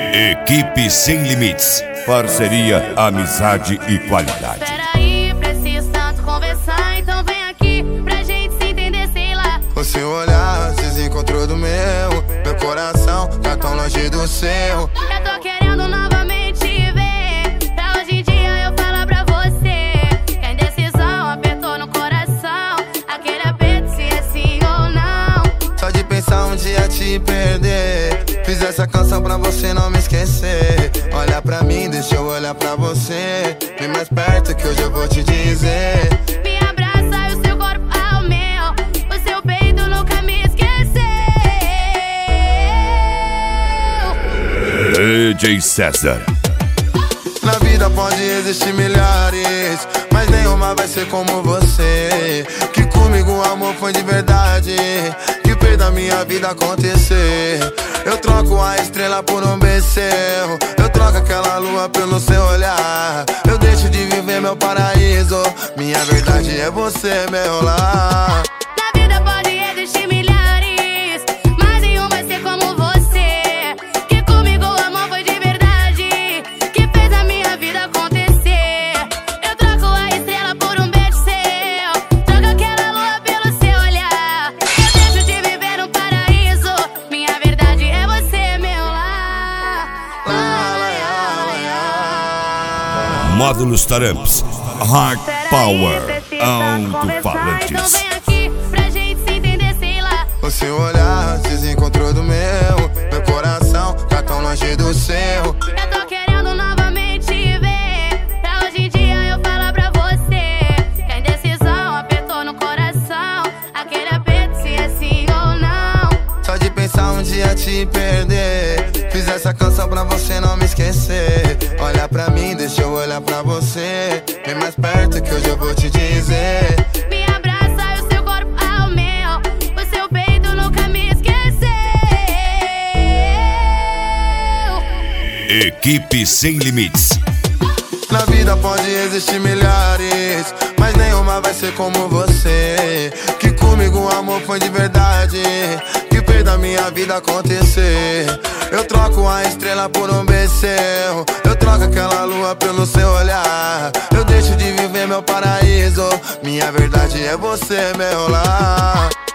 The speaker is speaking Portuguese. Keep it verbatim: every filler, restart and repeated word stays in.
Equipe Sem Limites. Parceria, amizade e qualidade. Peraí, preciso tanto conversar, então vem aqui pra gente se entender, sei lá. O seu olhar se desencontrou do meu, meu coração tá tão longe do seu. Eu tô querendo novamente ver, pra hoje em dia eu falar pra você que a indecisão apertou no coração, aquele aperto se é sim ou não. Só de pensar um dia te perder, fiz essa canção pra você não me esquecer. Olha pra mim, deixa eu olhar pra você, vem mais perto que hoje eu vou te dizer. Me abraça e o seu corpo ao meu, o seu peito nunca me esqueceu. D J César. Na vida pode existir milhares, mas nenhuma vai ser como você. Que comigo o amor foi de verdade, que fez da minha vida acontecer. Eu troco a estrela por um beijo, eu troco aquela lua pelo seu olhar. Eu deixo de viver meu paraíso, minha verdade é você, meu lar. Na vida pode existir milhares, mas nenhum vai ser como você. Que comigo o amor foi de verdade, que fez a minha vida acontecer. Eu troco a estrela por um beijo seu, troco aquela lua pelo seu olhar. Eu deixo de viver um paraíso, minha verdade é você, meu lar. Módulos Taramps. Hard Power. Alto-falantes. Então vem aqui pra gente se entender, sei lá. O seu olhar se desencontrou do meu, meu coração tá tão longe do seu. Eu tô querendo novamente ver, pra hoje em dia eu falar pra você que a indecisão apertou no coração, aquele aperto se é sim ou não. Só de pensar um dia te perder, fiz essa canção pra você não me esquecer. Olha pra mim, deixa eu olhar pra você, vem mais perto que hoje eu vou te dizer. Me abraça e o seu corpo ao meu, o seu peito nunca me esqueceu. Equipe Sem Limites. Na vida pode existir milhares, mas nenhuma vai ser como você. Que comigo o amor foi de verdade, que fez da minha vida acontecer. Eu troco a estrela por um beijo seu, eu troco aquela lua pelo seu olhar. Eu deixo de viver meu paraíso, minha verdade é você, meu lar.